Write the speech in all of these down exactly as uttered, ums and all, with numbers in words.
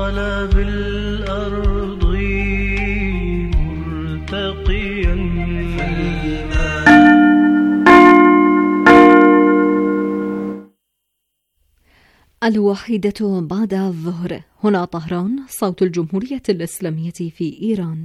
على بالأرض مرتقيا الواحدة بعد الظهر. هنا طهران، صوت الجمهورية الإسلامية في إيران.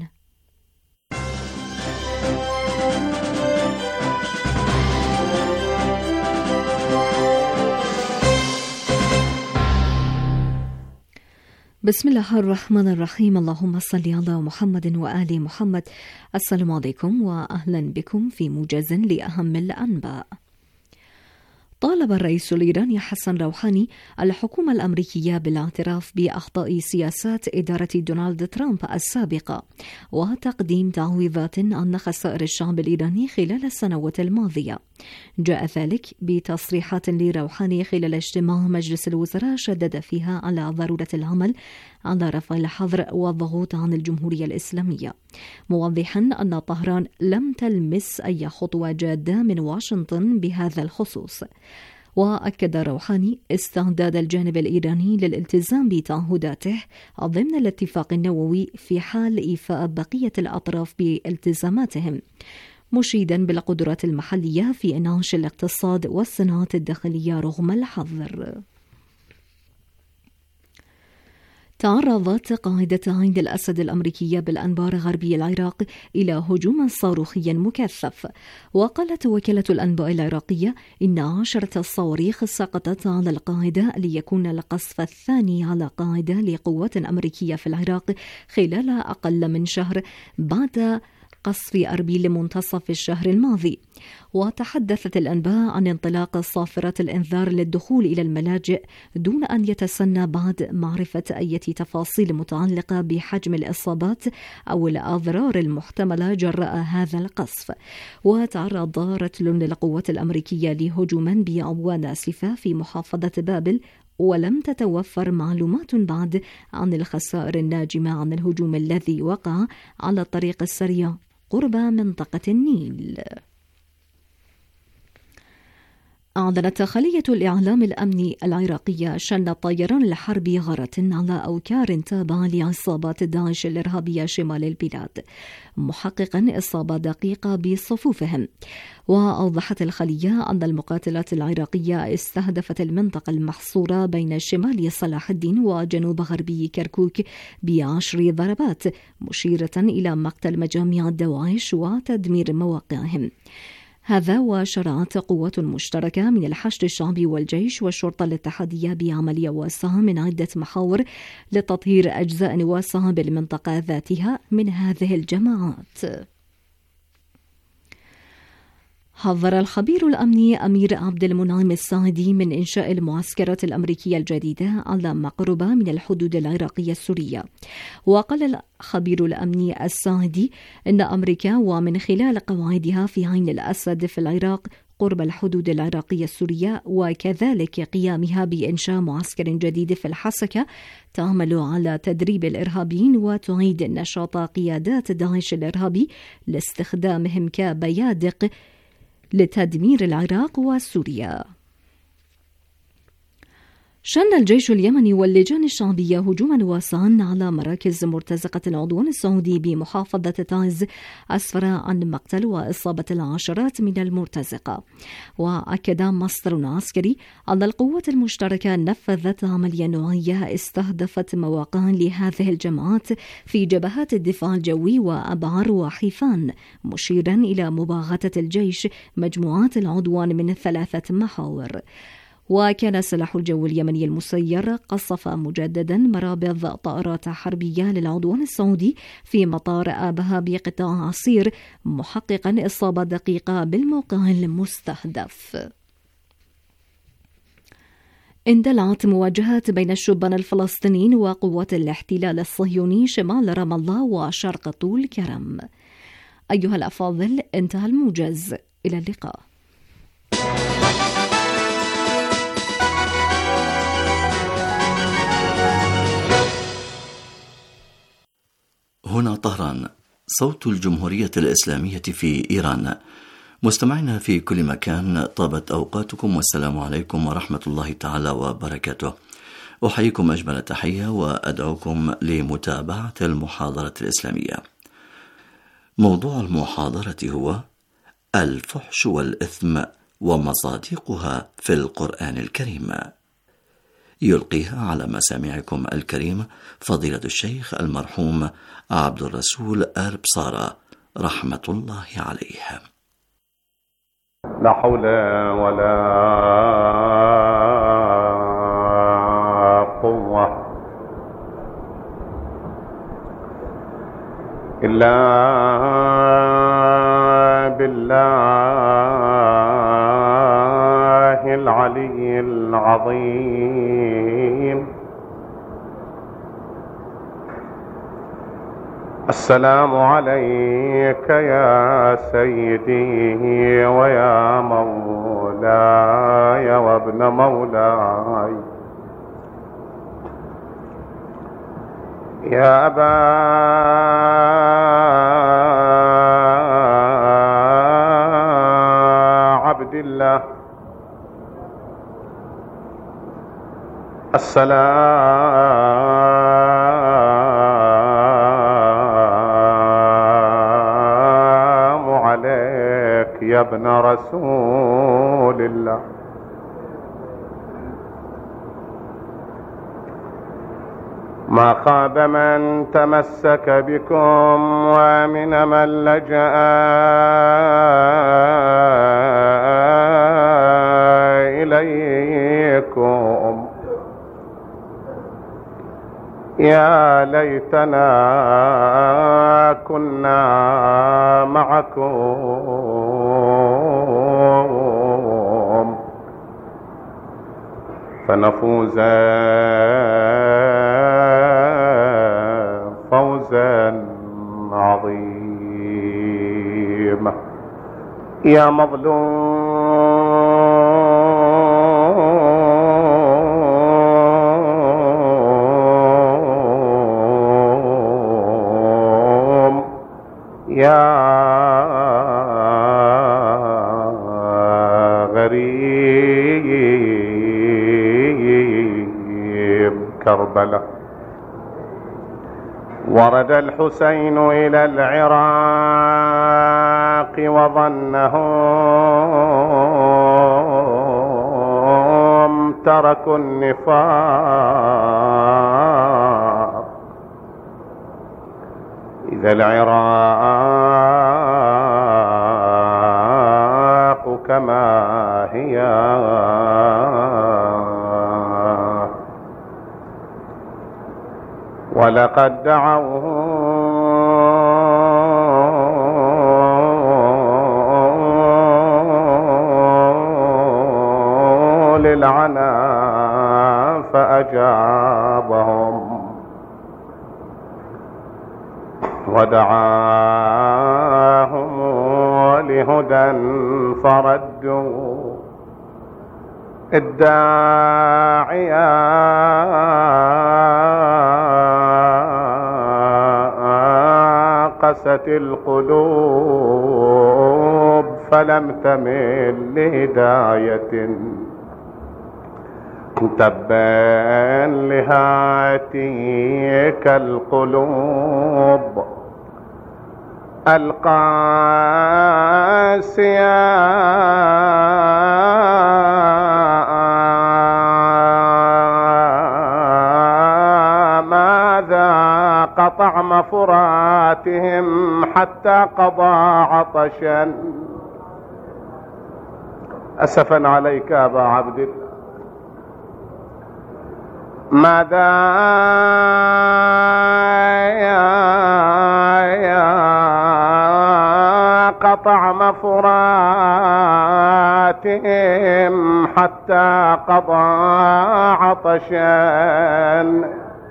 بسم الله الرحمن الرحيم. اللهم صل على محمد وآل محمد. السلام عليكم وأهلا بكم في موجز لأهم الأنباء. طالب الرئيس الإيراني حسن روحاني الحكومة الأمريكية بالاعتراف بأخطاء سياسات إدارة دونالد ترامب السابقة وتقديم تعويضات عن خسائر الشعب الإيراني خلال السنوات الماضية. جاء ذلك بتصريحات لروحاني خلال اجتماع مجلس الوزراء شدد فيها على ضرورة العمل على رفع الحظر والضغوط عن الجمهورية الإسلامية، موضحا أن طهران لم تلمس أي خطوة جادة من واشنطن بهذا الخصوص. وأكد روحاني استعداد الجانب الإيراني للالتزام بتعهداته ضمن الاتفاق النووي في حال إيفاء بقية الأطراف بالتزاماتهم، مشيدا بالقدرات المحلية في إنعاش الاقتصاد والصناعات الداخلية رغم الحظر. تعرضت قاعدة عين الأسد الأمريكية بالأنبار غربي العراق إلى هجوم صاروخي مكثف، وقالت وكالة الأنباء العراقية إن عشرة صواريخ سقطت على القاعدة ليكون القصف الثاني على قاعدة لقوات أمريكية في العراق خلال أقل من شهر بعد قصف أربيل منتصف الشهر الماضي. وتحدثت الأنباء عن انطلاق صافرات الإنذار للدخول إلى الملاجئ دون أن يتسنى بعد معرفة أي تفاصيل متعلقة بحجم الإصابات أو الأضرار المحتملة جراء هذا القصف. وتعرض رتل للقوات الأمريكية لهجوم بعبوة ناسفة في محافظة بابل، ولم تتوفر معلومات بعد عن الخسائر الناجمة عن الهجوم الذي وقع على الطريق السريع قرب منطقة النيل. أعلنت خلية الإعلام الأمني العراقية شن الطيران الحربي غارة على أوكار تابعة لعصابات داعش الإرهابية شمال البلاد، محققا إصابة دقيقة بصفوفهم. وأوضحت الخلية أن المقاتلات العراقية استهدفت المنطقة المحصورة بين شمال صلاح الدين وجنوب غربي كركوك بعشر ضربات، مشيرة إلى مقتل مجاميع داعش وتدمير مواقعهم. هذا وشرعت قوات مشتركة من الحشد الشعبي والجيش والشرطة الاتحادية بعملية واسعة من عدة محاور لتطهير أجزاء واسعة بالمنطقة ذاتها من هذه الجماعات. حذر الخبير الأمني أمير عبد المنعم الساعدي من إنشاء المعسكرات الأمريكية الجديدة على مقربة من الحدود العراقية السورية. وقال الخبير الأمني الساعدي إن أمريكا ومن خلال قواعدها في عين الأسد في العراق قرب الحدود العراقية السورية وكذلك قيامها بإنشاء معسكر جديد في الحسكة تعمل على تدريب الإرهابيين وتعيد نشاط قيادات داعش الإرهابي لاستخدامهم كبيادق لتدمير العراق وسوريا. شن الجيش اليمني واللجان الشعبية هجوما واسعا على مراكز مرتزقة العدوان السعودي بمحافظة تعز، أسفر عن مقتل وإصابة العشرات من المرتزقة. وأكد مصدر عسكري أن القوات المشتركة نفذت عملية نوعية استهدفت مواقع لهذه الجماعات في جبهات الدفاع الجوي وأبعر وحيفان، مشيرا إلى مباغتة الجيش مجموعات العدوان من ثلاثة محاور. وكان سلاح الجو اليمني المسير قصف مجددا مرابض طائرات حربية للعدوان السعودي في مطار آبها بقطاع عسير، محققا إصابة دقيقة بالموقع المستهدف. اندلعت مواجهات بين الشبان الفلسطينيين وقوات الاحتلال الصهيوني شمال رام الله وشرق طول كرم. أيها الأفاضل، انتهى الموجز. إلى اللقاء. هنا طهران، صوت الجمهورية الإسلامية في إيران. مستمعينا في كل مكان، طابت أوقاتكم والسلام عليكم ورحمة الله تعالى وبركاته. أحييكم أجمل التحية وأدعوكم لمتابعة المحاضرة الإسلامية. موضوع المحاضرة هو الفحش والإثم ومصادقها في القرآن الكريم. يلقيها على مسامعكم الكريم فضيلة الشيخ المرحوم عبد الرسول آل بصارة رحمة الله عليه. لا حول ولا قوة إلا بالله العلي العظيم. السلام عليك يا سيدي ويا مولاي وابن مولاي يا أبا عبد الله. السلام عليك يا ابن رسول الله. ما خاب من تمسك بكم ومن من لجأ إليكم. يا ليتنا كنا معكم فنفوز فوزا عظيما. يا مظلوم يا غريب كربلاء. ورد الحسين إلى العراق وظنهم تركوا النفاق. إذا العراق كما هي ولقد دعوا للعنا فأجابهم ودعاهم لهدى فردوا الداعية قست القلوب فلم تمل لهداية. تبا لهاتيك القلوب القاسية ماذا قطعم فراتهم حتى قضى عطشا. أسفا عليك أبا عبد الله. ماذا قطعم فراتهم حتى قضى عطشا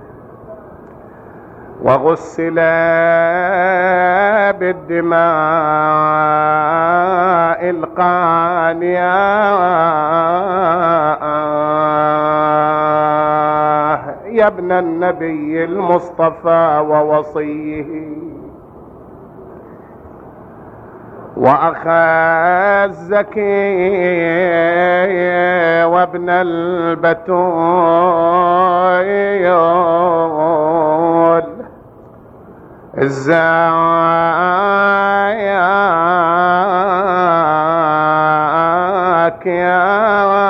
وغسل بالدماء القانية يا ابن النبي المصطفى ووصيه. وأخا الزكي وابن البتول ازيك يا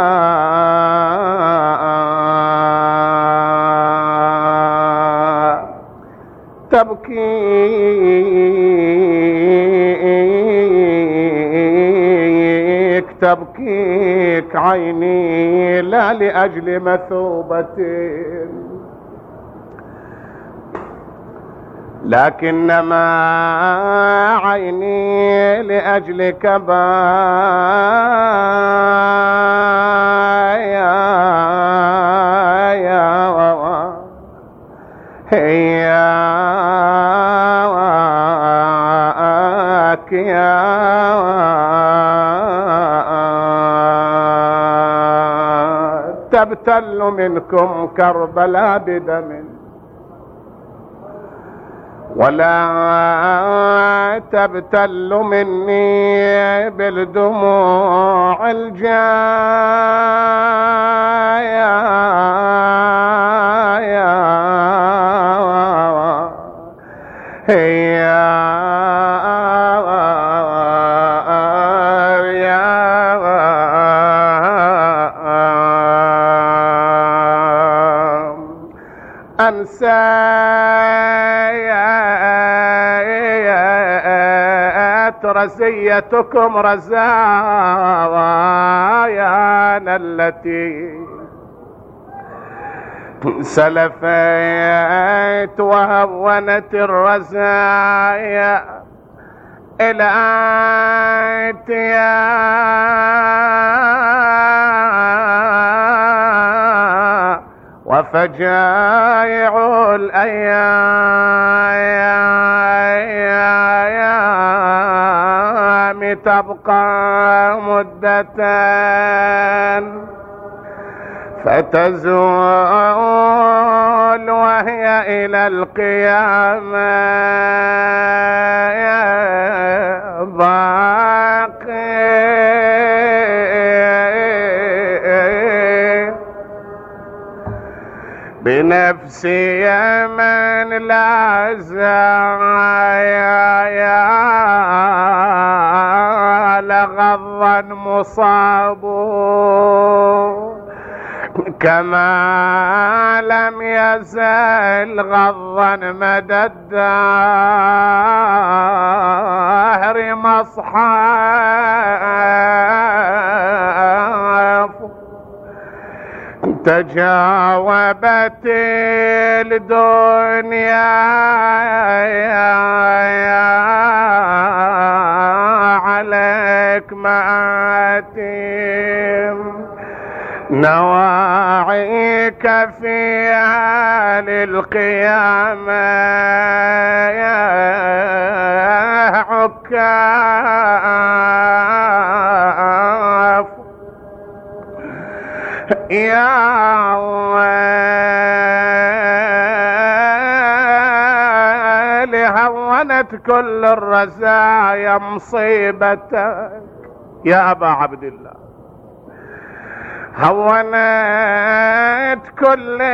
تبكيك تبكيك عيني لا لأجل مثوبة لكنما عيني لأجلك بايا هي يا تبتل منكم كربلاء بدم ولا تبتل مني بالدموع الجاية هي أنسيت رزيتكم رزايانا التي سلفت وهونت الرزايا إلى أنتيا وفجائع الأيام تبقى مدة فتزول وهي إلى القيامة باقي بنفسي من لا زايا لغضا مصاب كما لم يزل غضا مدى الدهر مصحف تجاوبت الدنيا عليك مآتم نواعيك فيها للقيامة عكاف يا ويلي هونت كل الرزايا مصيبتك يا أبا عبد الله هونت كل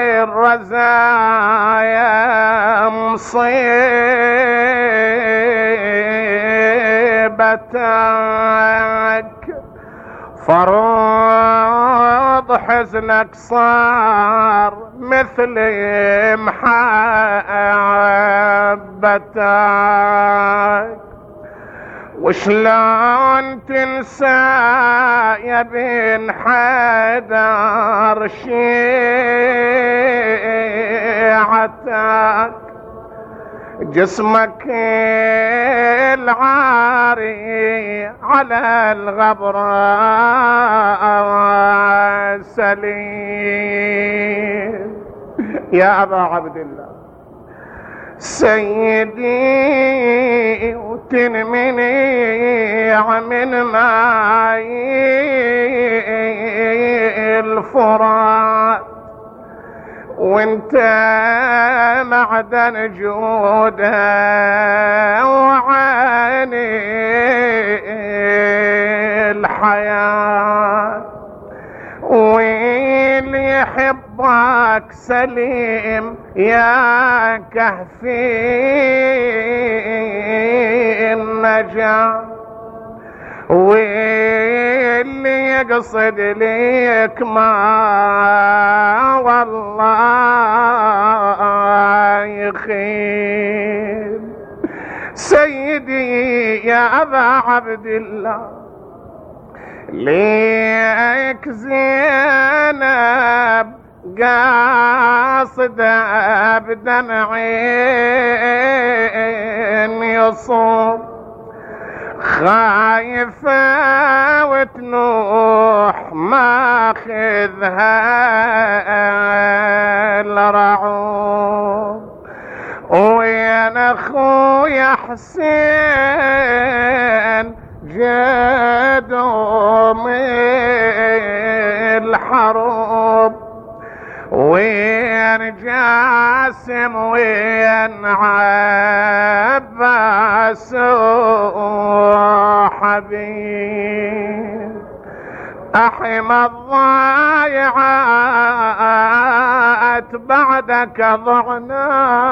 الرزايا مصيبتك فروض حزنك صار مثل محبتك وشلون تنسى يا بن حيدر شيعتك جسمك العاري على الغبراء سليم يا أبا عبد الله سيدي وتنمني من ماي الفرات وانت معدن جوده وعين الحياة، واللي يحبك سليم يا كهفي النجاة، واللي يقصد ليك ما والله يخيب. سيدي يا أبا عبد الله، ليك زينب قاصدة بدمعين يصوب، خايفة وتنوح ماخذها الرعوب. وين اخويا حسين جدوا من الحروب، وين جاسم وين عباس وحبيب، أحمى الضايعات بعدك ضعنا.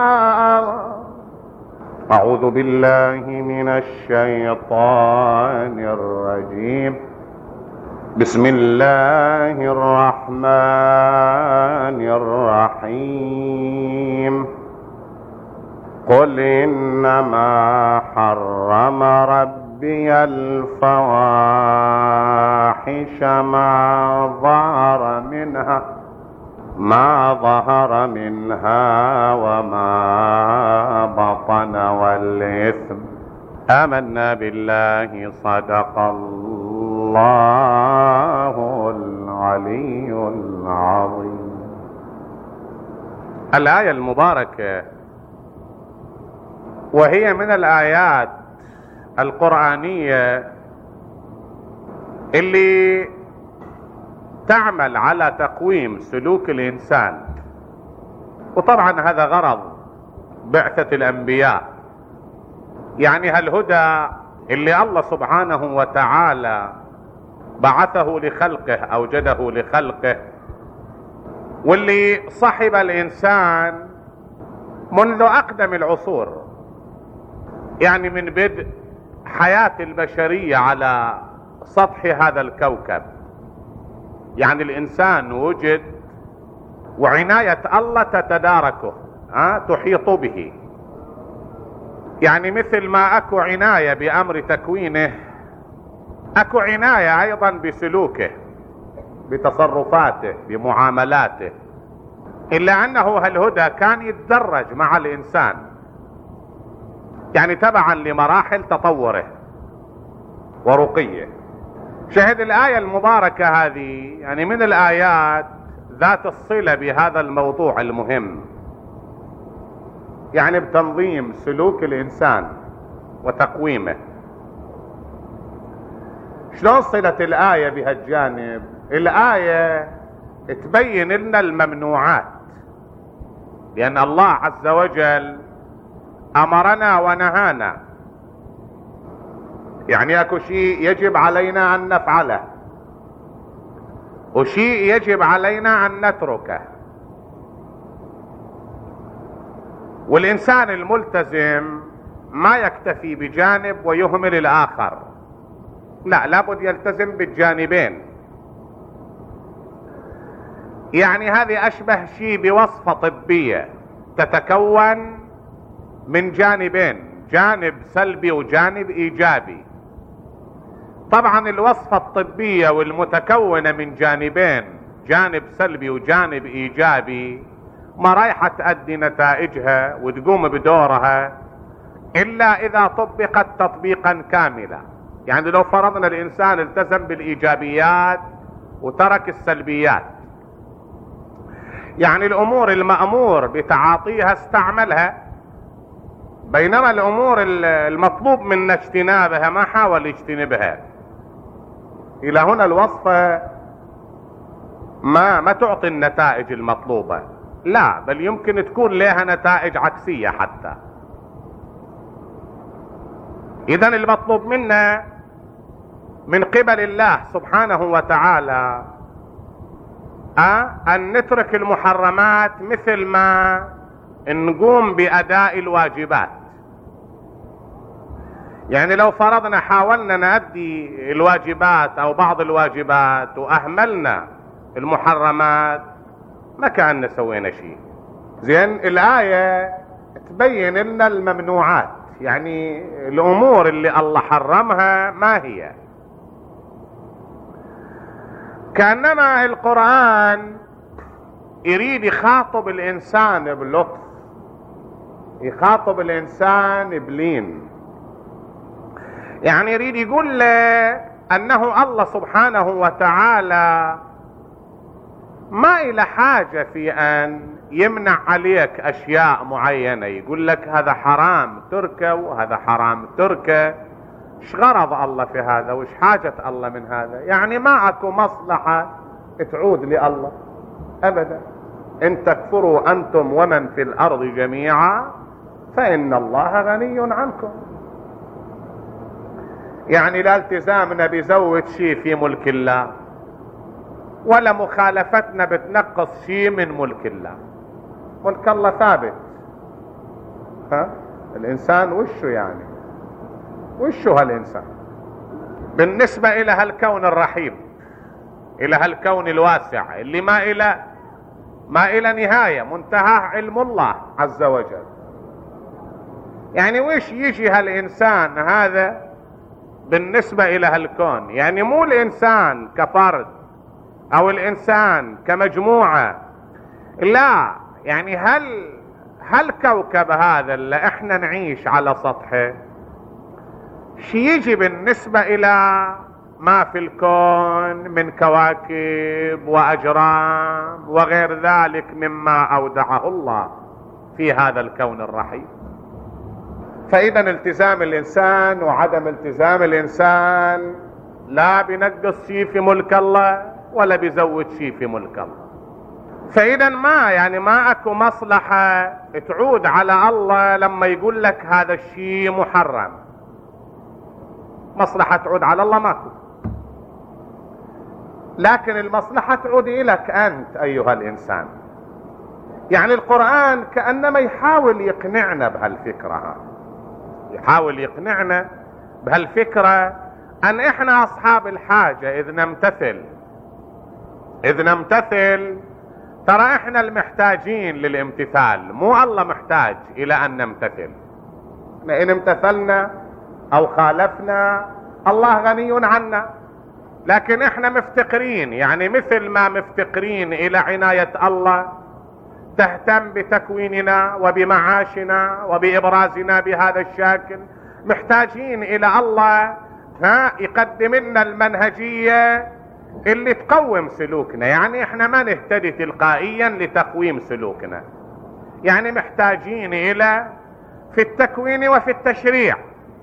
أعوذ بالله من الشيطان الرجيم. بسم الله الرحمن الرحيم. قل إنما حرم ربي الفواحش ما ظهر منها ما ظهر منها وما بطن والإثم. آمنا بالله، صدق الله العلي العظيم. الآية المباركة وهي من الآيات القرآنية اللي تعمل على تقويم سلوك الإنسان، وطبعا هذا غرض بعثة الأنبياء. يعني هالهدى اللي الله سبحانه وتعالى بعثه لخلقه، أوجده لخلقه، واللي صحب الإنسان منذ أقدم العصور، يعني من بدء حياة البشرية على سطح هذا الكوكب. يعني الإنسان وجد وعناية الله تتداركه، أه؟ تحيط به. يعني مثل ما أكو عناية بأمر تكوينه، أكو عناية أيضا بسلوكه، بتصرفاته، بمعاملاته. إلا أنه هالهدى كان يتدرج مع الإنسان، يعني تبعا لمراحل تطوره ورقيه. شهد الآية المباركة هذه يعني من الآيات ذات الصلة بهذا الموضوع المهم، يعني بتنظيم سلوك الإنسان وتقويمه. شلون صلة الآية بهالجانب؟ الآية تبين لنا الممنوعات، لأن الله عز وجل أمرنا ونهانا. يعني اكو شيء يجب علينا ان نفعله، وشيء يجب علينا ان نتركه. والانسان الملتزم ما يكتفي بجانب ويهمل الاخر، لا، لابد يلتزم بالجانبين. يعني هذه اشبه شيء بوصفة طبية تتكون من جانبين، جانب سلبي وجانب ايجابي. طبعا الوصفة الطبية والمتكونة من جانبين، جانب سلبي وجانب ايجابي، ما رايحة تؤدي نتائجها وتقوم بدورها الا اذا طبقت تطبيقا كاملا. يعني لو فرضنا الانسان التزم بالايجابيات وترك السلبيات، يعني الامور المأمور بتعاطيها استعملها، بينما الامور المطلوب منا اجتنابها ما حاول يجتنبها. الى هنا الوصفة ما ما تعطي النتائج المطلوبة، لا، بل يمكن تكون لها نتائج عكسية حتى. إذن المطلوب منا من قبل الله سبحانه وتعالى أه؟ أن نترك المحرمات مثل ما نقوم بأداء الواجبات. يعني لو فرضنا حاولنا نأدي الواجبات أو بعض الواجبات وأهملنا المحرمات ما كأننا سوينا شيء. زين، الآية تبين لنا الممنوعات، يعني الأمور اللي الله حرمها ما هي. كأنما القرآن يريد يخاطب الإنسان بلطف، يخاطب الإنسان بلين، يعني يريد يقول له أنه الله سبحانه وتعالى ما إلى حاجة في أن يمنع عليك أشياء معينة، يقول لك هذا حرام تركه وهذا حرام تركه. ايش غرض الله في هذا وايش حاجة الله من هذا؟ يعني ما اكو مصلحة تعود لله ابدا. ان تكفروا انتم ومن في الارض جميعا فان الله غني عنكم. يعني لا التزامنا بزود شيء في ملك الله ولا مخالفتنا بتنقص شيء من ملك الله. ملك الله ثابت. ها الانسان وشه يعني وشو هالإنسان بالنسبة إلى هالكون الرحيم، إلى هالكون الواسع اللي ما إلى ما إلى نهاية، منتهى علم الله عز وجل. يعني وش يجي هالإنسان هذا بالنسبة إلى هالكون؟ يعني مو الإنسان كفرد أو الإنسان كمجموعة، لا، يعني هل هالكوكب هذا اللي احنا نعيش على سطحه شي يجي بالنسبة إلى ما في الكون من كواكب وأجرام وغير ذلك مما أودعه الله في هذا الكون الرحيم. فإذا التزام الإنسان وعدم التزام الإنسان لا بينقص شيء في ملك الله ولا بيزود شيء في ملك الله. فإذا ما يعني ما أكو مصلحة تعود على الله لما يقول لك هذا الشيء محرم. مصلحة تعود على الله ماكو، لكن المصلحة تعود إليك أنت أيها الإنسان. يعني القرآن كأنما يحاول يقنعنا بهالفكرة، يحاول يقنعنا بهالفكرة أن إحنا أصحاب الحاجة إذ نمتثل إذ نمتثل ترى إحنا المحتاجين للامتثال، مو الله محتاج إلى أن نمتثل. إن امتثلنا أو خالفنا الله غني عنا، لكن إحنا مفتقرين، يعني مثل ما مفتقرين إلى عناية الله تهتم بتكويننا وبمعاشنا وبإبرازنا بهذا الشكل، محتاجين إلى الله ها يقدم لنا المنهجية اللي تقوم سلوكنا. يعني احنا ما نهتدي تلقائيا لتقويم سلوكنا، يعني محتاجين إلى في التكوين وفي التشريع.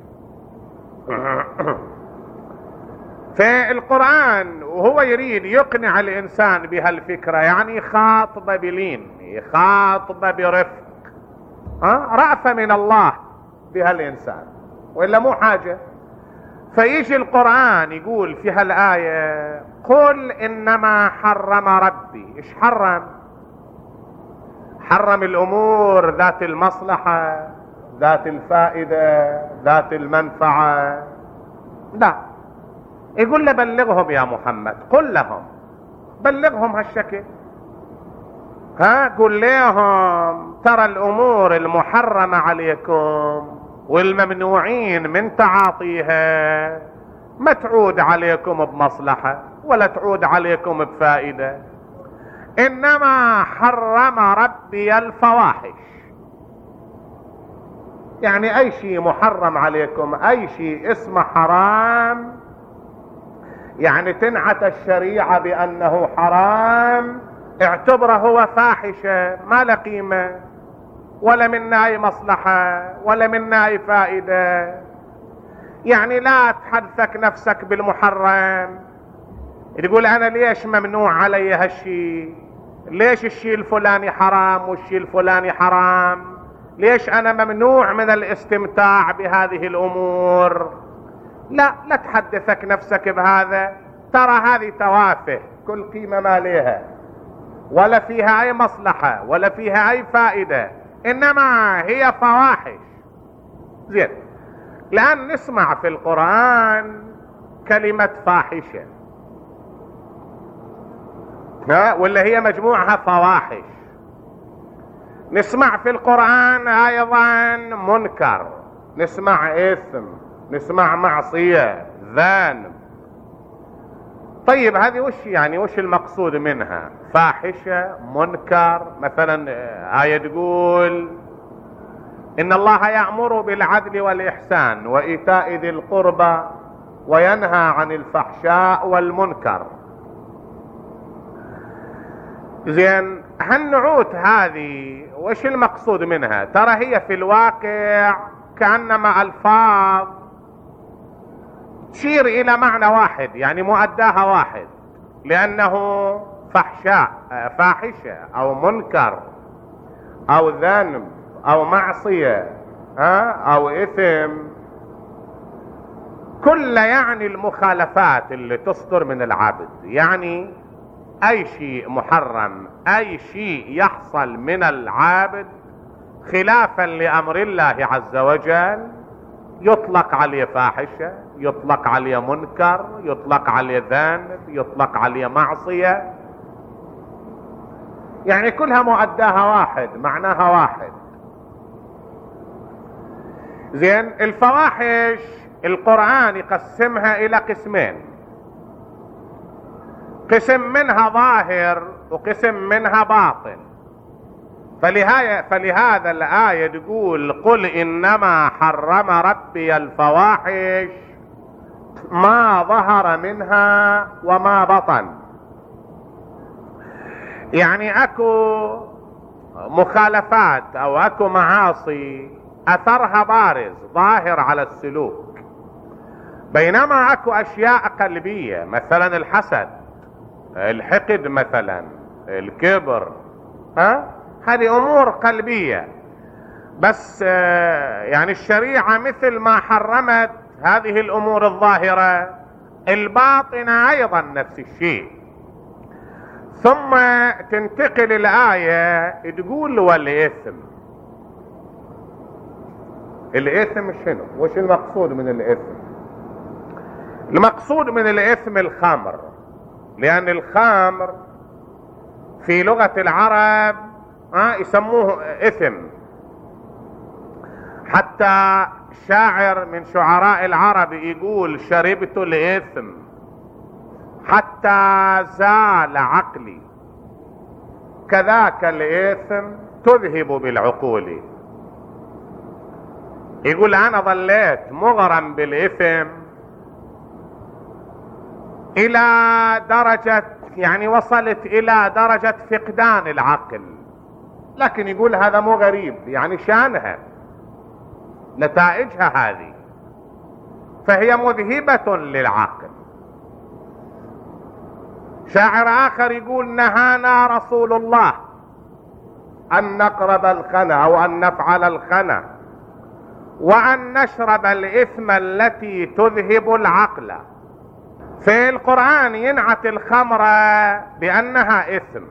في القرآن وهو يريد يقنع الإنسان بهالفكرة، يعني يخاطب بلين، يخاطب برفق، ها رأفة من الله بهالإنسان، وإلا مو حاجة. فيجي القرآن يقول في هالآية قل إنما حرم ربي. إيش حرم؟ حرم الأمور ذات المصلحة، ذات الفائدة، ذات المنفعة، لا. يقول له بلغهم يا محمد، قل لهم، بلغهم هالشكل، ها قل لهم ترى الأمور المحرمة عليكم والممنوعين من تعاطيها ما تعود عليكم بمصلحة ولا تعود عليكم بفائدة، إنما حرم ربي الفواحش. يعني أي شيء محرم عليكم، أي شيء اسمه حرام، يعني تنعت الشريعة بأنه حرام، اعتبره هو فاحشة ما له قيمة ولا منها أي مصلحة ولا منها أي فائدة. يعني لا تحدثك نفسك بالمحرم تقول أنا ليش ممنوع علي هالشيء، ليش الشيء الفلاني حرام والشيء الفلاني حرام، ليش انا ممنوع من الاستمتاع بهذه الامور؟ لا، لا تحدثك نفسك بهذا، ترى هذه توافه كل قيمة ما لها، ولا فيها اي مصلحة ولا فيها اي فائدة، انما هي فواحش. زين، الان نسمع في القرآن كلمة فاحشة، ها، ولا هي مجموعها فواحش. نسمع في القرآن ايضا منكر، نسمع اثم، نسمع معصية، ذنب. طيب هذه وش يعني، وش المقصود منها؟ فاحشة، منكر. مثلا آية تقول إن الله يأمر بالعدل والإحسان وإيتاء ذي القربى وينهى عن الفحشاء والمنكر. زين، هالنعوت هذه وش المقصود منها؟ ترى هي في الواقع كأنما ألفاظ تشير إلى معنى واحد، يعني مؤداها واحد، لأنه فحشاء، فاحشة أو منكر أو ذنب أو معصية أو إثم، كل يعني المخالفات اللي تصدر من العبد. يعني أي شيء محرم، أي شيء يحصل من العابد خلافا لأمر الله عز وجل يطلق عليه فاحشة، يطلق عليه منكر، يطلق عليه ذنب، يطلق عليه معصية. يعني كلها مؤداها واحد، معناها واحد. زين، الفواحش القرآن يقسمها إلى قسمين، قسم منها ظاهر وقسم منها باطن. فلهذا فلهذا الآية تقول قل إنما حرم ربي الفواحش ما ظهر منها وما بطن. يعني اكو مخالفات او اكو معاصي اثرها بارز ظاهر على السلوك، بينما اكو اشياء قلبية، مثلا الحسد، الحقد، مثلا الكبر، ها، هذه امور قلبية. بس يعني الشريعة مثل ما حرمت هذه الامور الظاهرة، الباطنة ايضا نفس الشيء. ثم تنتقل الآية تقول والإثم. الإثم شنو؟ وش المقصود من الإثم؟ المقصود من الإثم الخمر، لأن الخمر في لغة العرب ها يسموه إثم. حتى شاعر من شعراء العرب يقول شربت الإثم حتى زال عقلي، كذاك الإثم تذهب بالعقول. يقول أنا ظليت مغرم بالإثم إلى درجة، يعني وصلت إلى درجة فقدان العقل. لكن يقول هذا مو غريب، يعني شانها نتائجها هذه، فهي مذهبة للعقل. شاعر آخر يقول نهانا رسول الله أن نقرب الخنا أو أن نفعل الخنا وأن نشرب الإثم التي تذهب العقل. في القرآن ينعت الخمر بأنها إثم،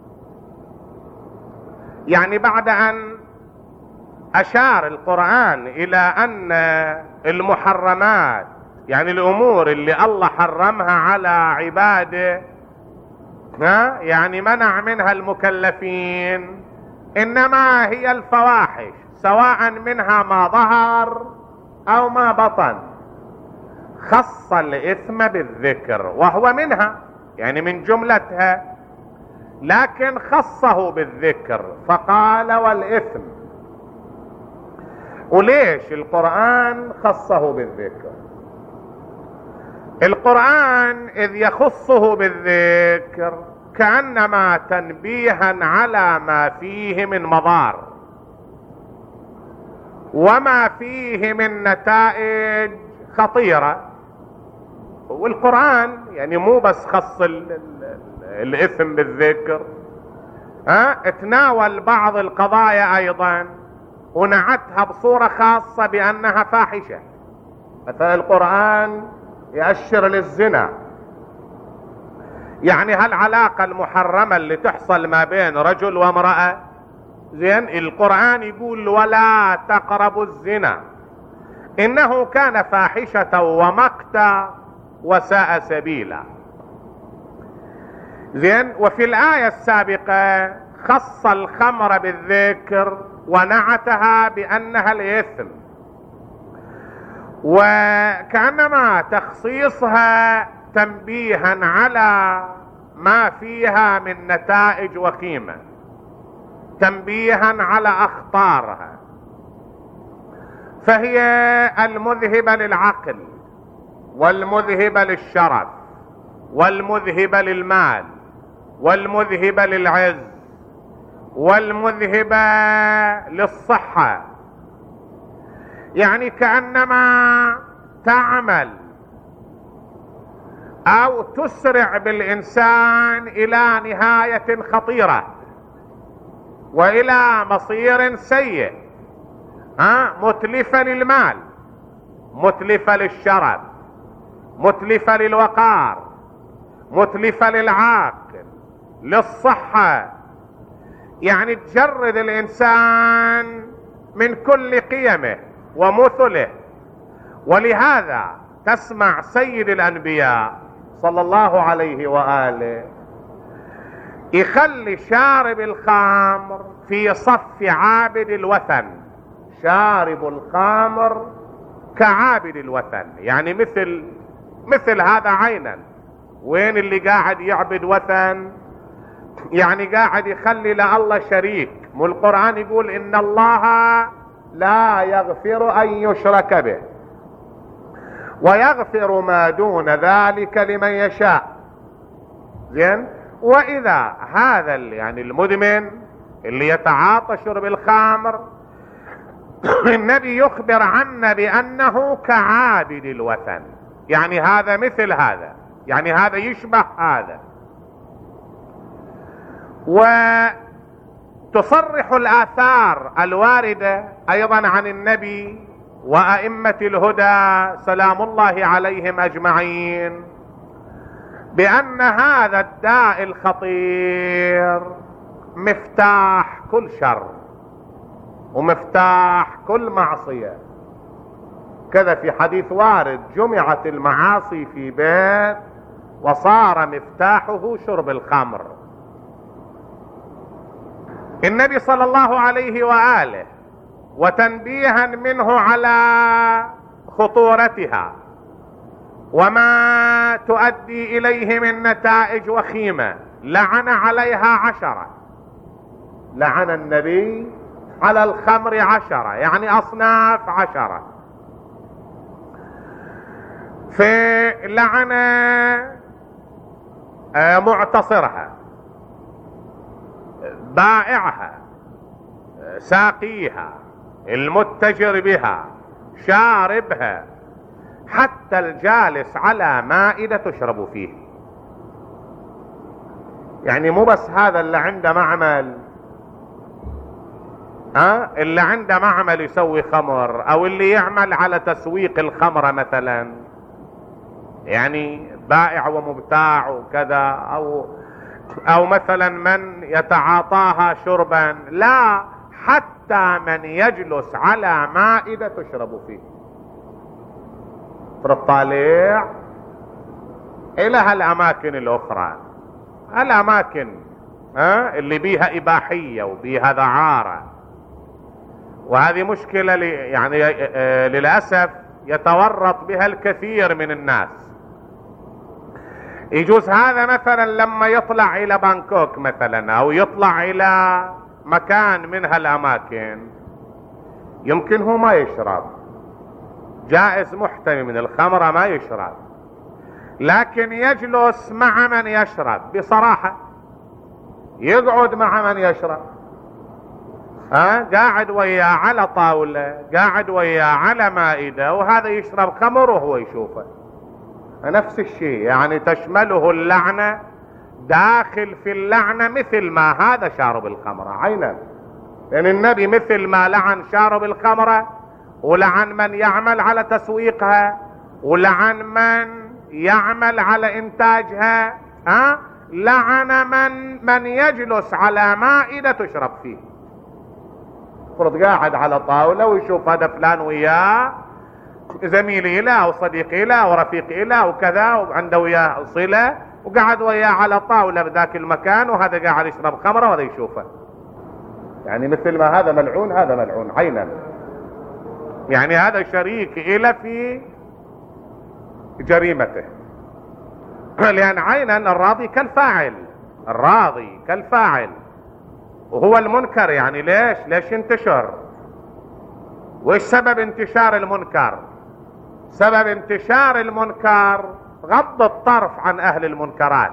يعني بعد أن أشار القرآن إلى أن المحرمات، يعني الأمور اللي الله حرمها على عباده، ها، يعني منع منها المكلفين، إنما هي الفواحش، سواء منها ما ظهر أو ما بطن. خص الإثم بالذكر وهو منها، يعني من جملتها، لكن خصه بالذكر فقال والإثم. وليش القرآن خصه بالذكر؟ القرآن إذ يخصه بالذكر كأنما تنبيها على ما فيه من مضار وما فيه من نتائج خطيرة. والقرآن يعني مو بس خص ال ال الإثم بالذكر، ها، اتناول بعض القضايا أيضا ونعتها بصورة خاصة بأنها فاحشة. مثلا القرآن يأشر للزنا، يعني هالعلاقة المحرمة اللي تحصل ما بين رجل وامرأة، زين القرآن يقول ولا تقربوا الزنا إنه كان فاحشة ومقتا وساء سبيلا. زين وفي الآية السابقة خص الخمر بالذكر ونعتها بأنها الإثم، وكأنما تخصيصها تنبيها على ما فيها من نتائج وخيمة، تنبيها على أخطارها، فهي المذهبة للعقل والمذهبة للشرف والمذهبة للمال والمذهبة للعز والمذهبة للصحة، يعني كأنما تعمل أو تسرع بالإنسان إلى نهاية خطيرة وإلى مصير سيء، ها متلفة للمال، متلفة للشرف، متلفة للوقار، متلفة للعاقل، للصحة، يعني تجرد الإنسان من كل قيمه ومثله. ولهذا تسمع سيد الأنبياء صلى الله عليه وآله يخلي شارب الخمر في صف عابد الوثن، شارب الخمر كعابد الوثن، يعني مثل مثل هذا عينا. وين اللي قاعد يعبد وثن؟ يعني قاعد يخلي لله شريك. والقرآن يقول إن الله لا يغفر أن يشرك به ويغفر ما دون ذلك لمن يشاء. زين وإذا هذا يعني المدمن اللي يتعاطى شرب الخمر النبي يخبر عنا بأنه كعابد الوثن، يعني هذا مثل هذا، يعني هذا يشبه هذا. وتصرح الآثار الواردة أيضا عن النبي وأئمة الهدى سلام الله عليهم أجمعين بأن هذا الداء الخطير مفتاح كل شر ومفتاح كل معصية. كذا في حديث وارد جمعت المعاصي في بيت وصار مفتاحه شرب الخمر. النبي صلى الله عليه وآله وتنبيها منه على خطورتها وما تؤدي إليه من نتائج وخيمة لعن عليها عشرة. لعن النبي على الخمر عشرة، يعني أصناف عشرة. في لعن معتصرها، بائعها، ساقيها، المتجر بها، شاربها، حتى الجالس على مائدة تشرب فيه. يعني مو بس هذا اللي عنده معمل، ها اللي عنده معمل يسوي خمر او اللي يعمل على تسويق الخمرة مثلا، يعني بائع ومبتاع وكذا، او او مثلا من يتعاطاها شربا، لا حتى من يجلس على مائدة تشرب فيه. تطالع الى هالاماكن الاخرى، الاماكن ها اللي بيها اباحية وبيها دعارة، وهذه مشكلة يعني للأسف يتورط بها الكثير من الناس. يجوز هذا مثلا لما يطلع الى بانكوك مثلا او يطلع الى مكان من هالاماكن يمكن هو ما يشرب، جائز محتمي من الخمرة ما يشرب، لكن يجلس مع من يشرب بصراحة، يقعد مع من يشرب، ها قاعد وياه على طاولة، قاعد وياه على مائدة، وهذا يشرب خمر وهو يشوفه. نفس الشيء، يعني تشمله اللعنة، داخل في اللعنة مثل ما هذا شارب الخمر عينا. لأن النبي مثل ما لعن شارب الخمرة ولعن من يعمل على تسويقها ولعن من يعمل على إنتاجها، ها؟ لعن من من يجلس على مائدة تشرب فيه. فرض قاعد على طاولة ويشوف هذا فلان وياه زميلي له او صديقي له او رفيقي له وكذا وعنده وياه صلة وقعد وياه على طاولة بذاك المكان وهذا قاعد يشرب خمرة وهذا يشوفه، يعني مثل ما هذا ملعون هذا ملعون عينا، يعني هذا شريك إلى في جريمته. لأن عينا الراضي كالفاعل، الراضي كالفاعل وهو المنكر. يعني ليش ليش انتشر؟ وإيش سبب انتشار المنكر؟ سبب انتشار المنكر غض الطرف عن أهل المنكرات.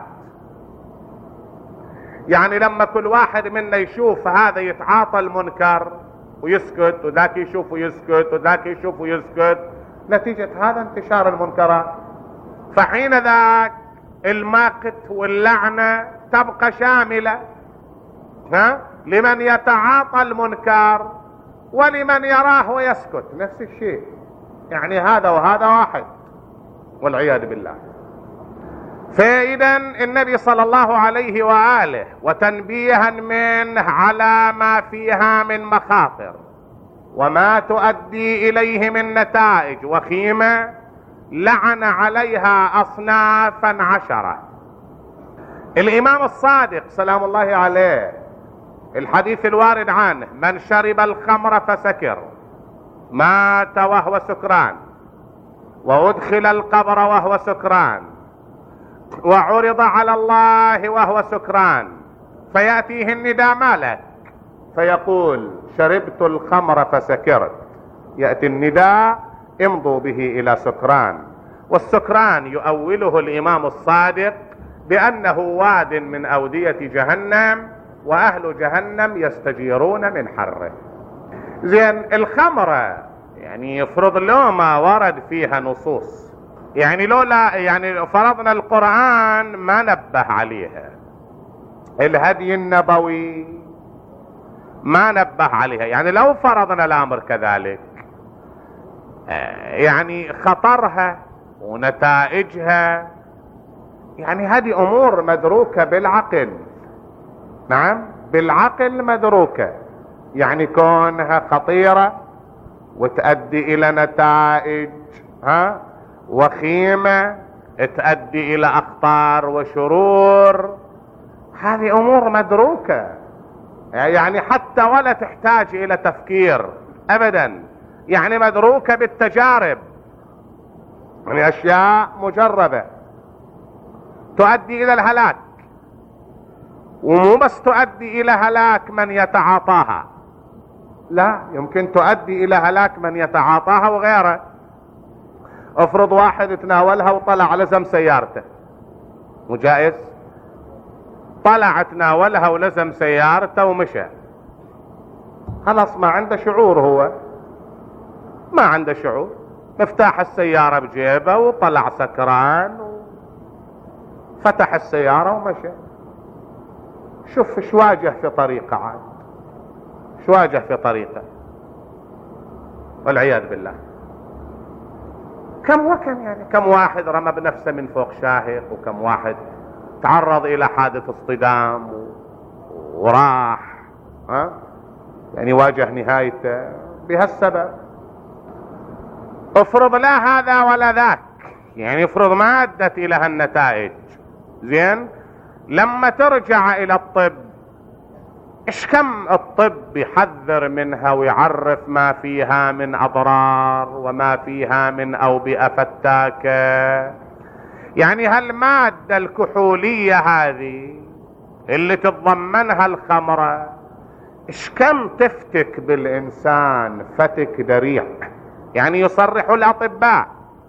يعني لما كل واحد منا يشوف هذا يتعاطى المنكر ويسكت وذاك يشوف ويسكت وذاك يشوف ويسكت، نتيجة هذا انتشار المنكرات. فحين ذاك الماقت واللعنة تبقى شاملة، ها؟ لمن يتعاطى المنكر ولمن يراه ويسكت، نفس الشيء. يعني هذا وهذا واحد والعياذ بالله. فإذا النبي صلى الله عليه وآله وتنبيها منه على ما فيها من مخاطر وما تؤدي إليه من نتائج وخيمة لعن عليها أصنافا عشرة. الإمام الصادق سلام الله عليه الحديث الوارد عنه: من شرب الخمر فسكر مات وهو سكران، وأدخل القبر وهو سكران، وعرض على الله وهو سكران، فيأتيه النداء: مالك؟ فيقول: شربت الخمر فسكرت. يأتي النداء: امضوا به إلى سكران. والسكران يؤوله الإمام الصادق بأنه واد من أودية جهنم وأهل جهنم يستجيرون من حره. زين، الخمرة يعني يفرض له ما ورد فيها نصوص، يعني لولا يعني فرضنا القرآن ما نبه عليها، الهدي النبوي ما نبه عليها. يعني لو فرضنا الأمر كذلك يعني خطرها ونتائجها يعني هذه أمور مدروكة بالعقل. نعم، بالعقل مدروكة. يعني كونها خطيرة وتؤدي إلى نتائج ها وخيمة تؤدي إلى أخطار وشرور، هذه أمور مدروكة، يعني حتى ولا تحتاج إلى تفكير أبدا، يعني مدروكة بالتجارب، يعني أشياء مجربة تؤدي إلى الهلاك. ومو بس تؤدي إلى هلاك من يتعاطاها، لا، يمكن تؤدي إلى هلاك من يتعاطاها وغيره. افرض واحد تناولها وطلع لزم سيارته، وجائز، طلع تناولها ولزم سيارته ومشى، خلاص ما عنده شعور، هو ما عنده شعور، مفتاح السيارة بجيبه وطلع سكران وفتح السيارة ومشى. شوف ايش واجه في طريقه، عاد ايش واجه في طريقه، والعياذ بالله. كم وكم يعني كم واحد رمى بنفسه من فوق شاهق، وكم واحد تعرض الى حادث اصطدام وراح ها يعني واجه نهايته بهالسبب. افرض لا هذا ولا ذاك، يعني افرض ما ادت الى هالنتائج. زين، لما ترجع الى الطب، ايش كم الطب يحذر منها ويعرف ما فيها من اضرار وما فيها من اوبئة فتاكة. يعني هالمادة الكحولية هذه اللي تتضمنها الخمرة ايش كم تفتك بالانسان فتك ذريع. يعني يصرح الاطباء،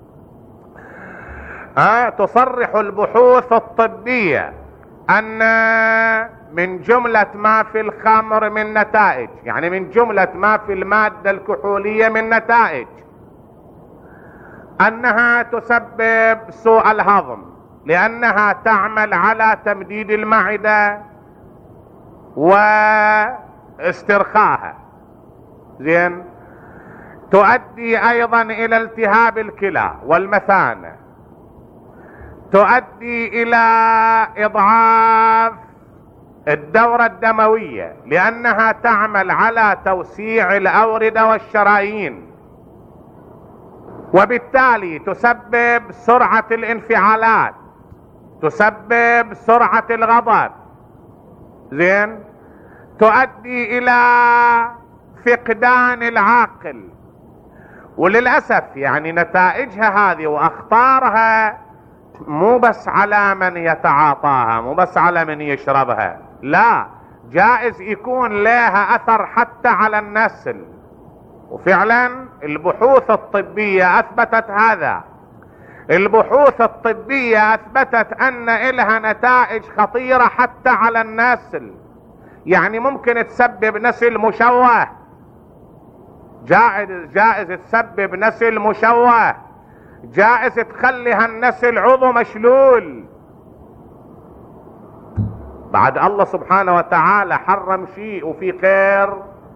ها تصرح البحوث الطبية ان من جملة ما في الخمر من نتائج، يعني من جملة ما في المادة الكحولية من نتائج انها تسبب سوء الهضم، لانها تعمل على تمديد المعدة استرخاها. زين. تؤدي ايضا الى التهاب الكلى والمثانة، تؤدي الى اضعاف الدورة الدموية لانها تعمل على توسيع الاوردة والشرايين، وبالتالي تسبب سرعة الانفعالات، تسبب سرعة الغضب. زين. تؤدي الى فقدان العقل. وللأسف يعني نتائجها هذه واخطارها مو بس على من يتعاطاها، مو بس على من يشربها، لا، جائز يكون لها اثر حتى على النسل. وفعلا البحوث الطبية اثبتت هذا. البحوث الطبية اثبتت ان لها نتائج خطيرة حتى على النسل. يعني ممكن تسبب نسل مشوه، جائز جائز تسبب نسل مشوه، جائز تخلي هالنسل عضو مشلول. بعد الله سبحانه وتعالى حرم شيء وفي خير؟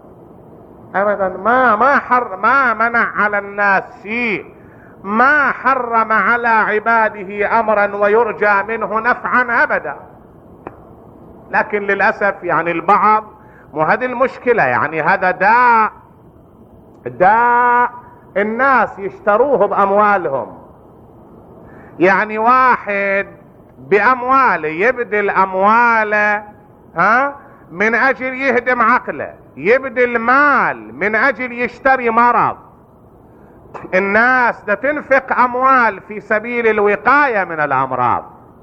ابدا. ما ما حر ما منع على الناس شيء، ما حرم على عباده امرا ويرجى منه نفعا ابدا. لكن للاسف يعني البعض، مو هذه المشكلة، يعني هذا داء داء الناس يشتروه باموالهم. يعني واحد بامواله يبذل امواله ها من اجل يهدم عقله، يبذل مال من اجل يشتري مرض. الناس دا تنفق اموال في سبيل الوقاية من الامراض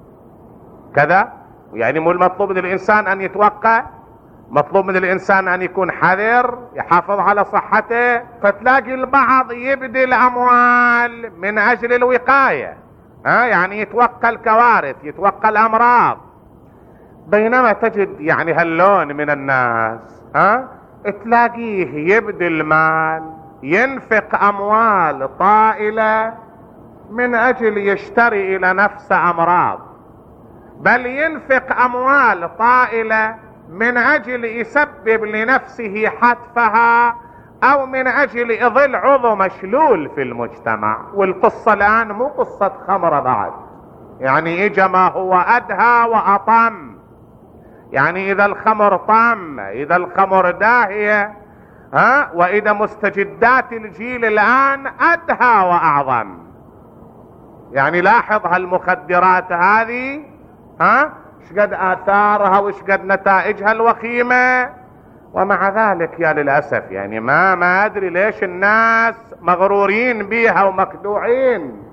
كذا. يعني مو المطلوب من الانسان ان يتوقع، مطلوب من الانسان ان يكون حذر، يحافظ على صحته. فتلاقي البعض يبذل اموال من اجل الوقاية، ها يعني يتوقع الكوارث، يتوقع الامراض. بينما تجد يعني هاللون من الناس ها تلاقيه يبذل مال، ينفق اموال طائلة من اجل يشتري الى نفسه امراض، بل ينفق اموال طائلة من اجل يسبب لنفسه حتفها، او من اجل يظل عضو مشلول في المجتمع. والقصة الان مو قصة خمرة بعد، يعني اجا ما هو ادهى واطم. يعني اذا الخمر طم، اذا الخمر داهية، ها واذا مستجدات الجيل الان ادهى واعظم. يعني لاحظ هالمخدرات هذه ها ايش قد اثارها وايش قد نتائجها الوخيمة. ومع ذلك يا للأسف يعني ما ما ادري ليش الناس مغرورين بيها ومخدوعين.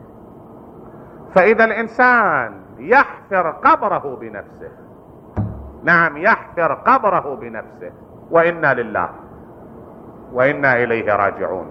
فاذا الانسان يحفر قبره بنفسه، نعم يحفر قبره بنفسه، وإنا لله وإنا إليه راجعون.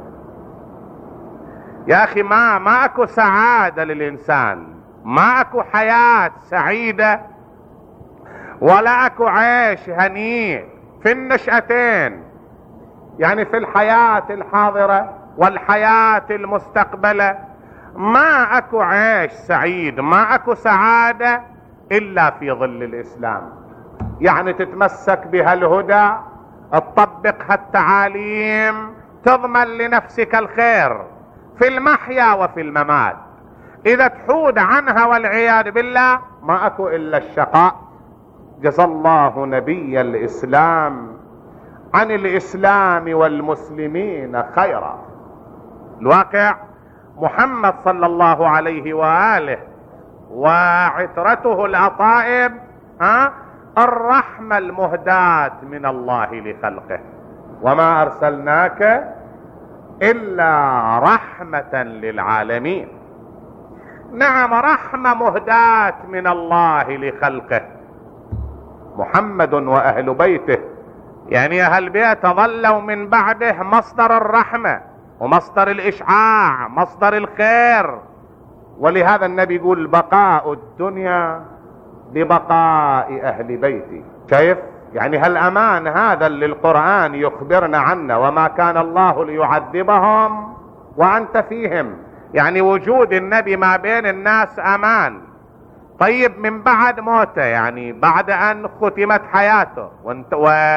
يا أخي ما ما أكو سعادة للإنسان، ما أكو حياة سعيدة ولا أكو عيش هنيء في النشأتين، يعني في الحياة الحاضرة والحياة المستقبلة. ما أكو عيش سعيد، ما أكو سعادة إلا في ظل الإسلام. يعني تتمسك بها الهدى، تطبق هالتعاليم، تضمن لنفسك الخير في المحيا وفي الممات. اذا تحود عنها والعياذ بالله ما اكو الا الشقاء. جزى الله نبي الاسلام عن الاسلام والمسلمين خيرا. الواقع محمد صلى الله عليه وآله وعترته الأطائب ها الرحمة المهداة من الله لخلقه، وما أرسلناك إلا رحمة للعالمين. نعم رحمة مهداة من الله لخلقه. محمد وأهل بيته يعني أهل بيته ظلوا من بعده مصدر الرحمة ومصدر الإشعاع، مصدر الخير. ولهذا النبي يقول بقاء الدنيا ببقاء أهل بيتي. شايف يعني هالأمان هذا اللي القرآن يخبرنا عنه، وما كان الله ليعذبهم وأنت فيهم. يعني وجود النبي ما بين الناس أمان. طيب من بعد موته، يعني بعد أن ختمت حياته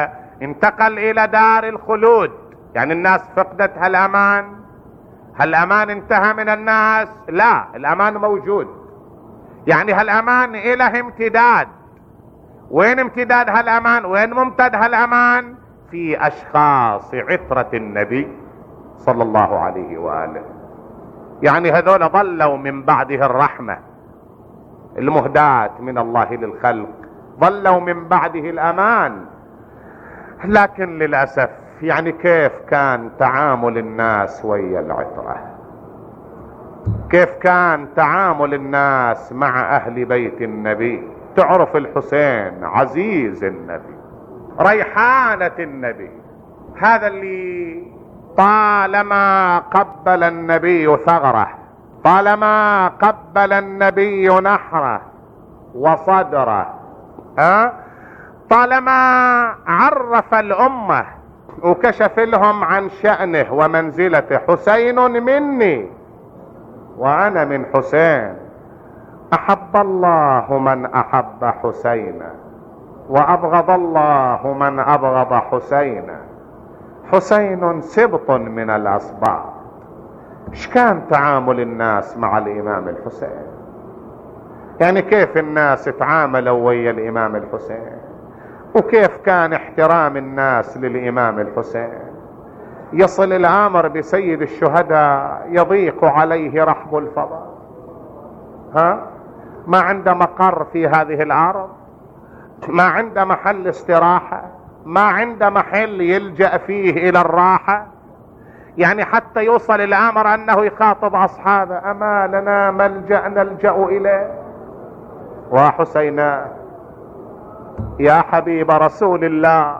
انتقل الى دار الخلود. يعني الناس فقدت هالامان؟ هالامان انتهى من الناس؟ لا، الامان موجود. يعني هالامان اله امتداد. وين امتداد هالامان؟ وين ممتد هالامان؟ في اشخاص عترة النبي صلى الله عليه وآله. يعني هذول ظلوا من بعده الرحمة المهداة من الله للخلق، ظلوا من بعده الامان. لكن للأسف يعني كيف كان تعامل الناس ويا العترة؟ كيف كان تعامل الناس مع اهل بيت النبي؟ تعرف الحسين عزيز النبي، ريحانة النبي، هذا اللي طالما قبل النبي ثغره، طالما قبل النبي نحره وصدره، ها، طالما عرف الأمة وكشف لهم عن شأنه ومنزلته. حسين مني وأنا من حسين، أحب الله من أحب حسينا وأبغض الله من أبغض حسينا. حسين سبط من الأسباط. ايش كان تعامل الناس مع الإمام الحسين؟ يعني كيف الناس تعاملوا ويا الإمام الحسين؟ وكيف كان احترام الناس للإمام الحسين؟ يصل الأمر بسيد الشهداء يضيق عليه رحب الفضاء، ها، ما عنده مقر في هذه الأرض، ما عنده محل استراحة، ما عنده محل يلجأ فيه إلى الراحة. يعني حتى يوصل الأمر أنه يخاطب أصحابه: أما لنا ملجأ نلجأ إليه؟ وحسينا يا حبيب رسول الله.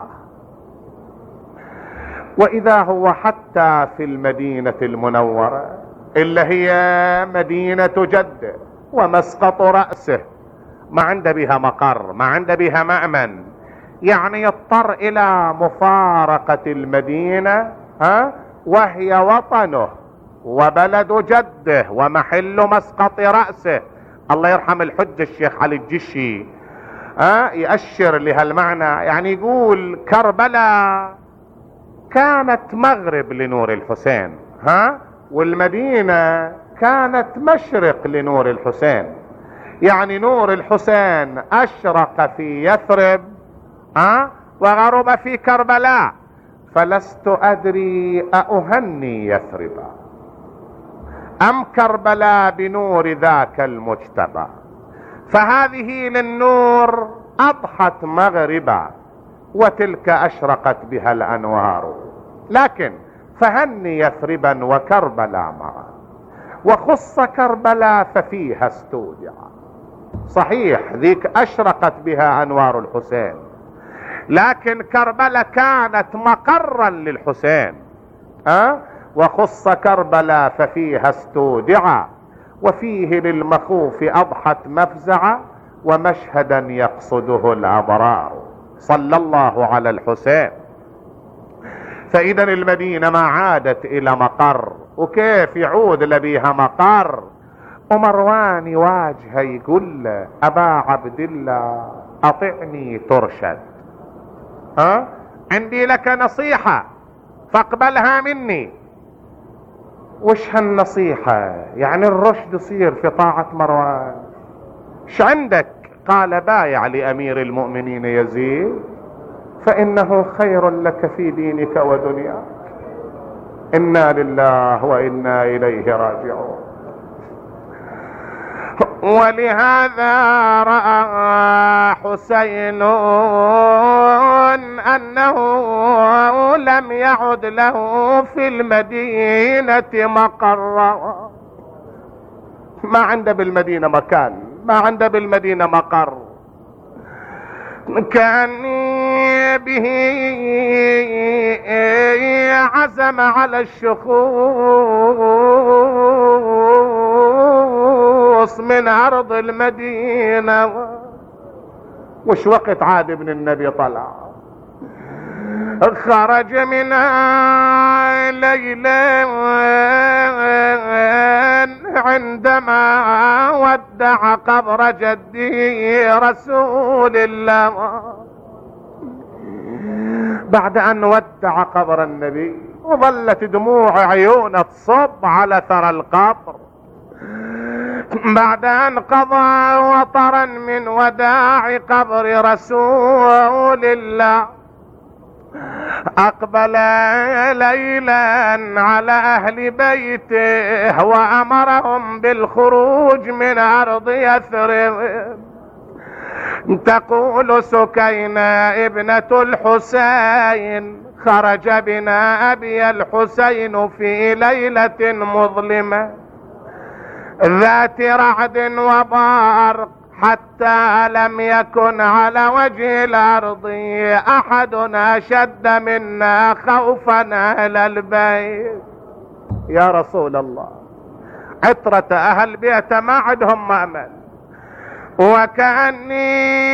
وإذا هو حتى في المدينة المنورة اللي هي مدينة جده ومسقط رأسه، ما عنده بها مقر، ما عنده بها مأمن. يعني يضطر إلى مفارقة المدينة، ها، وهي وطنه وبلد جده ومحل مسقط رأسه. الله يرحم الحج الشيخ علي الجشي، ها، يأشر لهالمعنى. يعني يقول كربلاء كانت مغرب لنور الحسين، ها، والمدينة كانت مشرق لنور الحسين. يعني نور الحسين أشرق في يثرب، ها، وغرب في كربلاء. فلست أدري أهني يثرب أم كربلاء بنور ذاك المجتبى. فهذه للنور أضحت مغربا وتلك أشرقت بها الأنوار. لكن فهني يثربا وكربلاء معا، وخص كربلاء ففيها استودع. صحيح ذيك أشرقت بها أنوار الحسين، لكن كربلاء كانت مقرا للحسين، أه؟ وخص كربلاء ففيها استودع، وفيه للمخوف أضحت مفزعة، ومشهدا يقصده الأبرار. صلى الله على الحسين. فإذا المدينة ما عادت إلى مقر، وكيف يعود لبيها مقر؟ ومروان يواجهه يقول له: أبا عبد الله أطعني ترشد، ها، عندي لك نصيحة فاقبلها مني. وش هالنصيحة؟ يعني الرشد يصير في طاعة مروان. ش عندك؟ قال: بايع لأمير المؤمنين يزيد فإنه خير لك في دينك ودنياك. إنا لله وإنا إليه راجعون. ولهذا رأى حسين أنه لم يعد له في المدينة مقر. ما عنده بالمدينة مكان، ما عنده بالمدينة مقر. كأني به عزم على الشخوص من أرض المدينة. وش وقت عاد ابن النبي طلع؟ خرج منها ليلا عندما ودع قبر جدي رسول الله. بعد ان ودع قبر النبي وظلت دموع عيونه تصب على ثرى القبر، بعد ان قضى وطرا من وداع قبر رسول الله، اقبل ليلا على اهل بيته وامرهم بالخروج من ارض يثرب. تقول سكينة ابنة الحسين: خرج بنا ابي الحسين في ليلة مظلمة ذات رعد وبرق، حتى لم يكن على وجه الارض احد اشد منا خوفا على البيت. يا رسول الله، عطرة اهل بيت ما عندهم مأمن، وكأني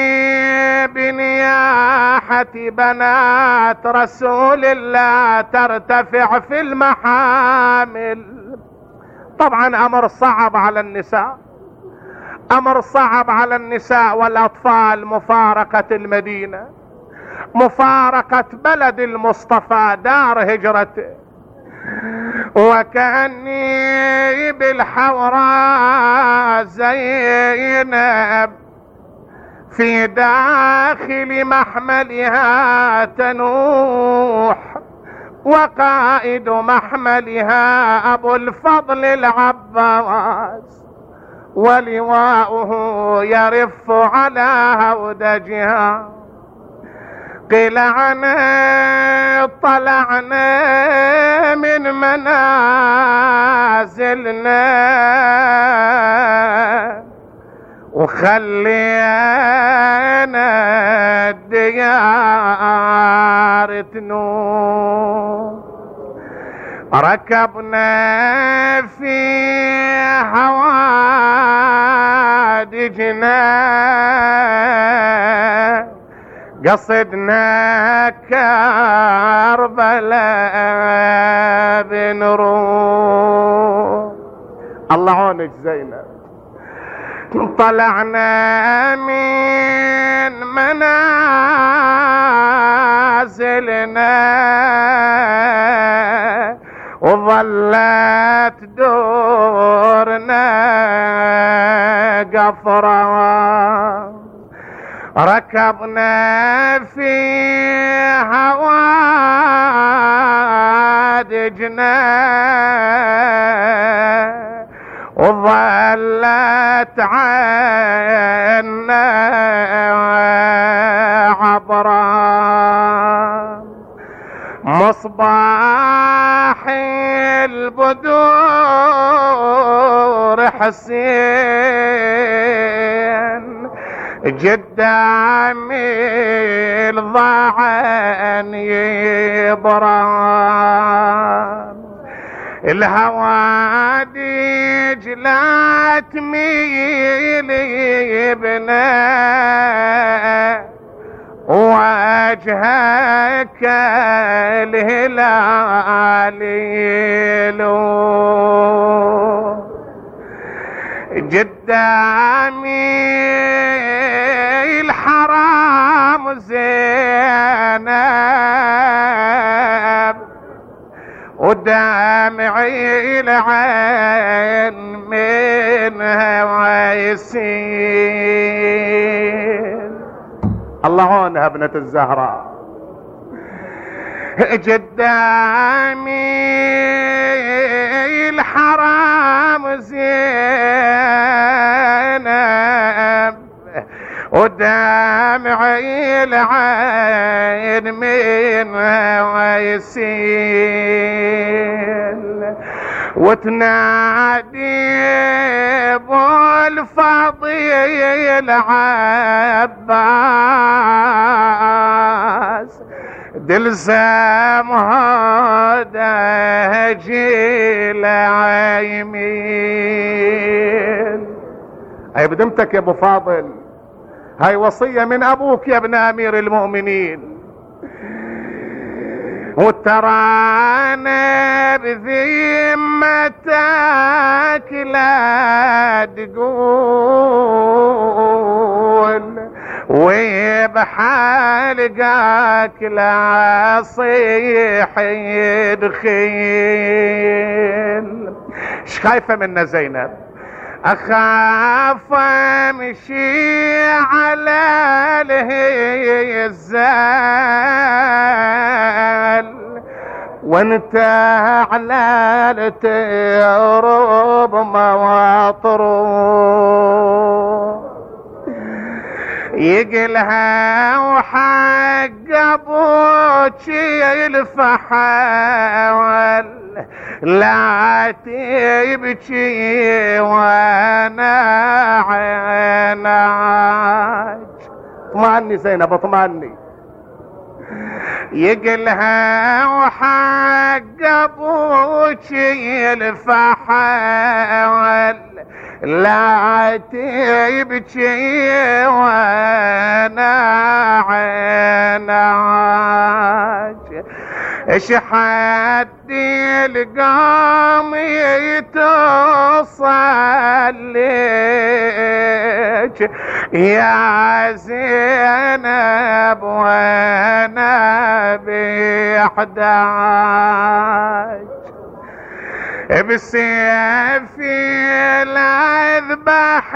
بنياحة بنات رسول الله ترتفع في المحامل. طبعا امر صعب على النساء، امر صعب على النساء والاطفال، مفارقة المدينة، مفارقة بلد المصطفى دار هجرته. وكأني بالحوراء زينب في داخل محملها تنوح، وقائد محملها ابو الفضل العباس، ولواؤه يرف على هودجها. قيل عنا طلعنا من منازلنا وخلينا الديار تنور، ركبنا في هوادجنا قصدنا كربلاء بنروح. الله عونك زينب. طلعنا من منازلنا وظلت دورنا قفرة، ركبنا في هوادجنا وظلت عنا عبرا. مصباح البدور حسين قدامي الضعن يبرم، الهوادج لا تميلي ابنه وجهك الهلال يلو، قدامي الحرام زينب ودمعي العين منها ويسيل. الله عونها ابنة الزهراء. قدامي الحرام زينب ودمعي العين منها ويسيل، وتنادي بالفضيل عباس دلزم هذا جيل عيمين. هاي بدمتك يا ابو فاضل، هاي وصية من ابوك يا ابن امير المؤمنين، وترانا بذمتك لا تقول وبحلقك لا صيح يدخل. ايش خايفة منا زينب؟ اخاف امشي على الهزال وانت على ترب مواطرو يقلها وحق ابوك الفحول لا تبكي وانا عيناك. اطمعني زينب اطمعني. يقلها وحق ابوك الفحول لا تبكي وانا عيناك. اش حد القام يتصل ليك يا زينب وانا بحداك. بسيفي الأذبح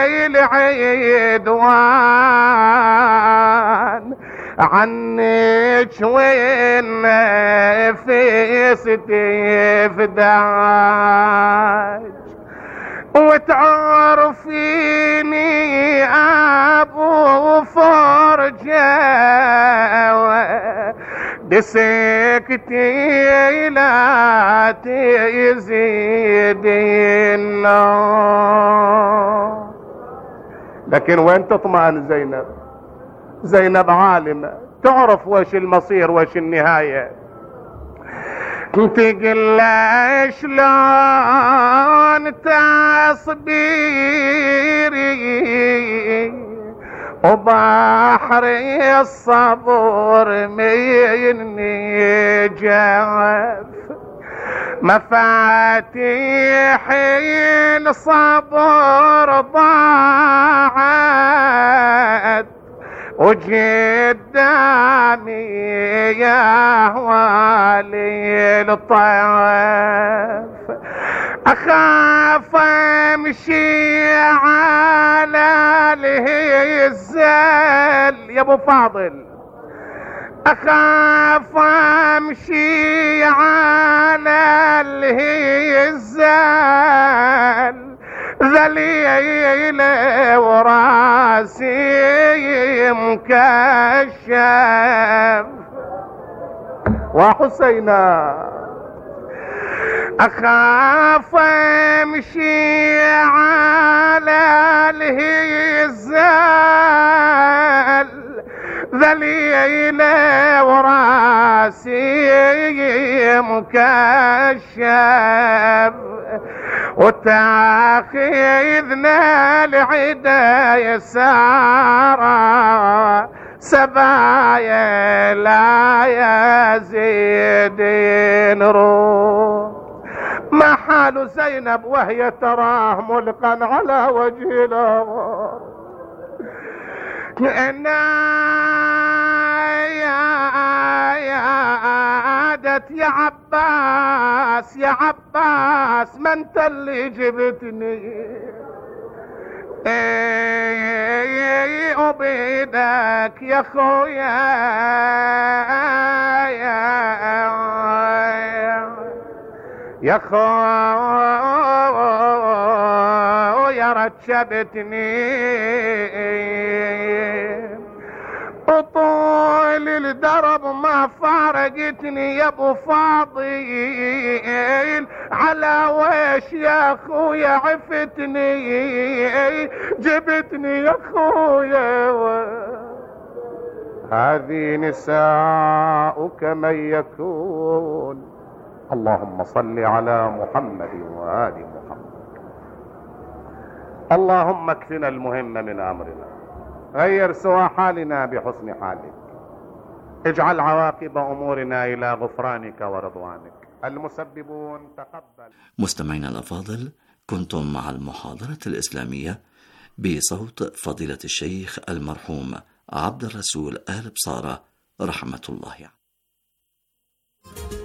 العدوان عنك والنفس تفداك وتعرفيني أبو فرجة بسكتي لا تزيد النار. لكن وين تطمئن زينب؟ زينب عالمة تعرف وش المصير وش النهاية. تقول شلون تصبيري وبحر الصبر مني جاف مفاتيح الصبر ضاعت وقدامي يا والي الطيف. اخاف امشي على الهزال يا ابو فاضل. اخاف امشي على الهزال ذليلة وراسي مكشف وحسينا. اخاف امشي على الهزال ذليلة وراسي مكشف وتاخذنا العدا يسارا سبايا لا يزيد نروح. ما حال زينب وهي تراه ملقا على وجه الأرض. نادت يا عباس يا عباس ما انت اللي جبتني وبيدك يا خويا يا خويا رتشبتني وطول الدرب ما فارقتني يا ابو فاضل على ويش يا اخويا عفتني جبتني يا اخويا. هذه نساؤك من يكون. اللهم صل على محمد وآل محمد. اللهم اكفنا المهم من امرنا غير سوى حالنا بحسن حالك اجعل عواقب امورنا الى غفرانك ورضوانك. المسببون تقبل. مستمعينا الافاضل، كنتم مع المحاضرة الإسلامية بصوت فضيلة الشيخ المرحوم عبد الرسول آل بصارة رحمة الله عليه.